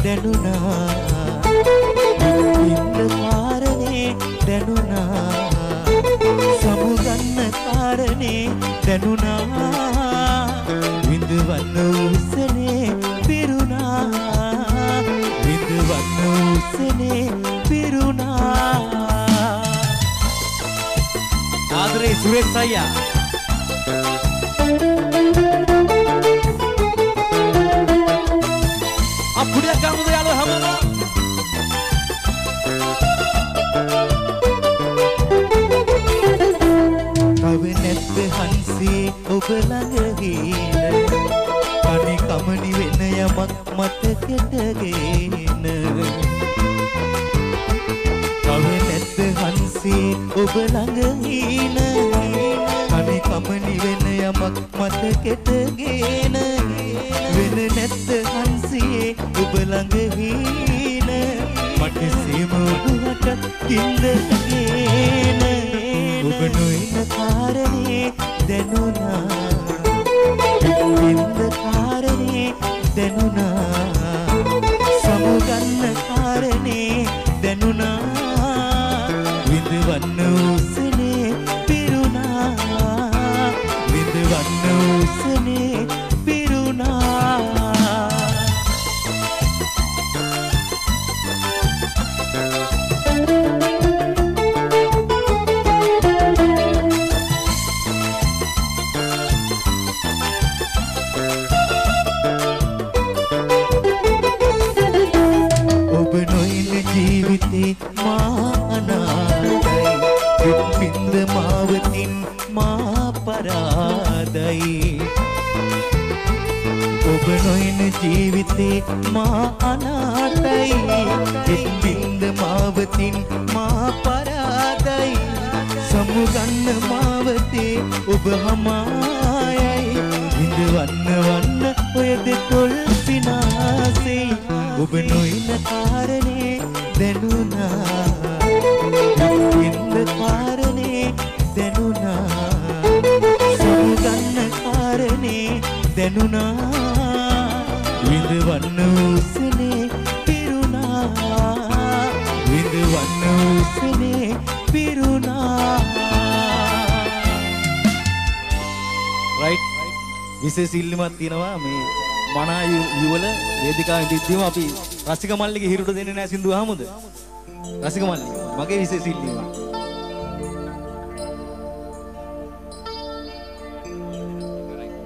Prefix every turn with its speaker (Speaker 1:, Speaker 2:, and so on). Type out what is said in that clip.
Speaker 1: දැනුණා ඉන්න කාරණේ දැනුණා සමුගන්න කාරණේ දැනුණා විඳවන්න උසනේ පිරුණා විඳවන්න උසනේ පිරුණා ආදරේ සුරේෂ් අයියා අපුඩියක් ගමුද යාළුවෝ හැමෝම කව නැත්ද හන්සේ ඔබ ළඟ ගින කණි කමනි වෙන යමක් මතකෙටගෙන කව නැත්ද හන්සේ ඔබ ළඟ ගින කණි කමනි වෙන යමක් මතකෙටගෙන වෙන නැත්ද හන්සේ ඔබ ළඟ ගින මට සීම ඔබට කිඳගෙන ඔබ නොඉන්න කාරණේ දැනුණා ඉන්න කාරණේ දැනුණා සමුගන්න කාරණේ දැනුණා විඳවන්න උසනේ පිරුණා විඳවන්න උසනේ පිරුණා ජීවිතේ මා අනාථයි පින්ද මාවතින් මා පරාදයි ඔබ නොයන ජීවිතේ මා අනාථයි පින්ද මාවතින් මා පරාදයි සමුගන්න මාවතේ ඔබ හමායයි විඳවන්න වන්න ඔය දෙතොල් පිනාසෙයි ඔබ නොයන කාරණේ දැනුණා ඉන්න කාරණේ දැනුණා සමුගන්න කාරණේ දැනුණා විඳවන්න උසනේ පිරුණා විඳවන්න උසනේ පිරුණා රයිට් විශේෂ ඉල්ලීමක් තියෙනවා මේ මනා යුවල වේදිකාවෙන් දිද්දීම අපි රසික මල්ලිගේ හිරුට දෙන්නේ නැහැ සින්දුව අහමුද රසික මල්ලි මගේ විශේෂ ඉල්ලීමක්